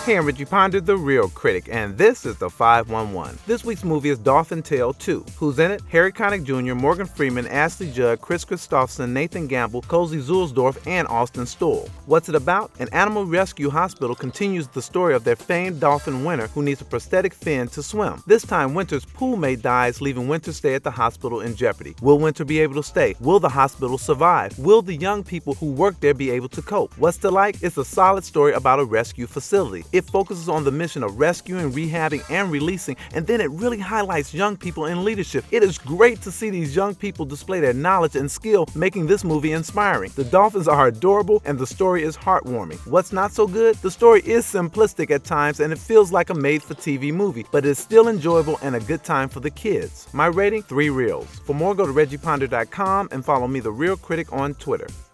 Hey, I'm Reggie Ponder, the Real Critic, and this is the 511. This week's movie is Dolphin Tale 2. Who's in it? Harry Connick Jr., Morgan Freeman, Ashley Judd, Chris Christopherson, Nathan Gamble, Cozy Zulsdorf, and Austin Stoll. What's it about? An animal rescue hospital continues the story of their famed dolphin Winter, who needs a prosthetic fin to swim. This time, Winter's poolmate dies, leaving Winter's stay at the hospital in jeopardy. Will Winter be able to stay? Will the hospital survive? Will the young people who work there be able to cope? What's it like? It's a solid story about a rescue facility. It focuses on the mission of rescuing, rehabbing, and releasing, and then it really highlights young people in leadership. It is great to see these young people display their knowledge and skill, making this movie inspiring. The dolphins are adorable, and the story is heartwarming. What's not so good? The story is simplistic at times, and it feels like a made-for-TV movie, but it's still enjoyable and a good time for the kids. My rating, 3 reels. For more, go to ReggiePonder.com and follow me, The Real Critic, on Twitter.